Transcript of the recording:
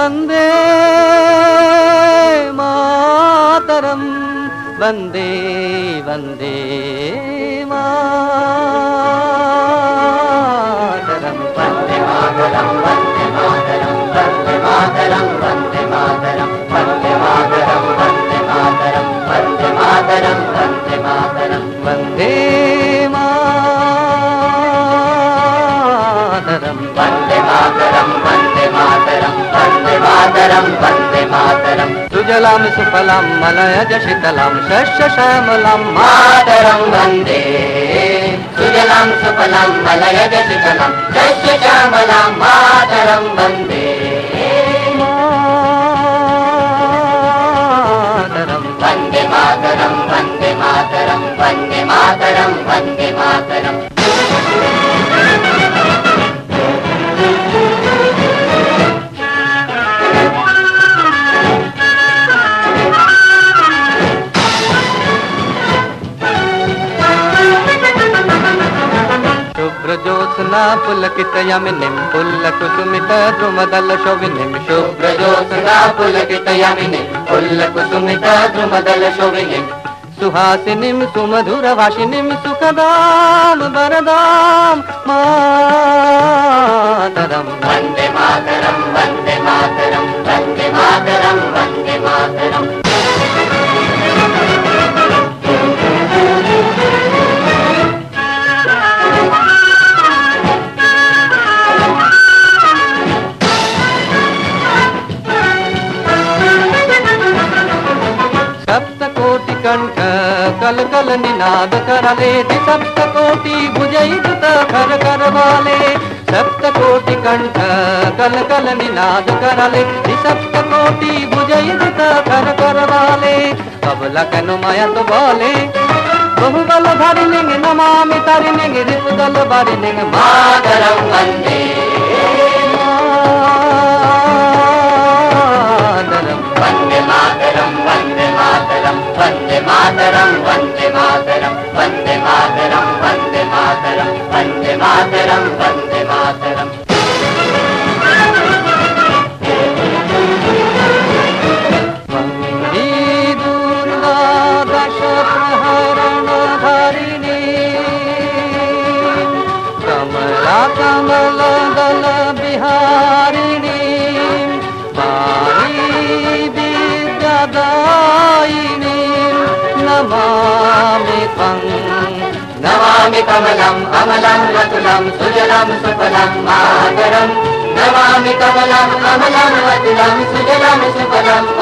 वन्दे मातरम् वन्दे वन्दे मातरम् वन्दे मातरम् वन्दे मातरम् वन्दे मातरम् वन्दे मातरम् वन्दे मातरम् वन्दे मातरम् वन्दे मातरम् वन्दे मातरम् वन्दे मातरम् वन्दे मातरम् वन्दे मातरम् वन्दे मातरम् वन्दे मातरम् सुजलां सुफलां मलयज शीतलां शस्यश्यामलां मातरं वन्दे सुजलां सुफलां मलयज शीतलां शस्यश्यामलां मातरं वन्दे मातरं वन्दे मातरं वन्दे मातरं वन्दे मातरं वन्दे मातरम् शुभ्रज्योत्स्ना पुलकितयामिनीं पुल्लकुसुमितद्रुमदलशोभिनीं शुभ्रज्योत्स्ना पुलकितयामिनीं पुल्लकुसुमितद्रुमदलशोभिनीं सुहासिनीं सुमधुरभाषिणीं सुखदां वरदां मातरं वन्दे मातरं वन्दे मातरं वन्दे मातरं वन्दे मातरम् सप्तकोटिकण्ठ कलकल निनाद करले सप्तकोटि भुजयुक्त खर करवाले सप्तकोटिकण्ठ कलकल निनाद करले सप्तकोटि भुजयुक्त खर करवाले कबला कनु माया तो बोले बहुबल धरिणिंग नमामि तरिणिंग ऋतुदल बरिणिंग मातरं वन्दे वन्दे मातरं वन्दे मातरं वन्दे मातरं वन्दे मातरं वन्दे मातरं वन्दे मातरं वन्दे मातरं वन्दे मातरम् वन्दे दुर्गा दश प्रहरणधारिणी कमला कमलदल बिहारिणी नमामि कमलम् अमलं वतुलं सुजलं सुफलं मातरम् नमामि कमलम् अमलं वतुलं सुजलं सुफलं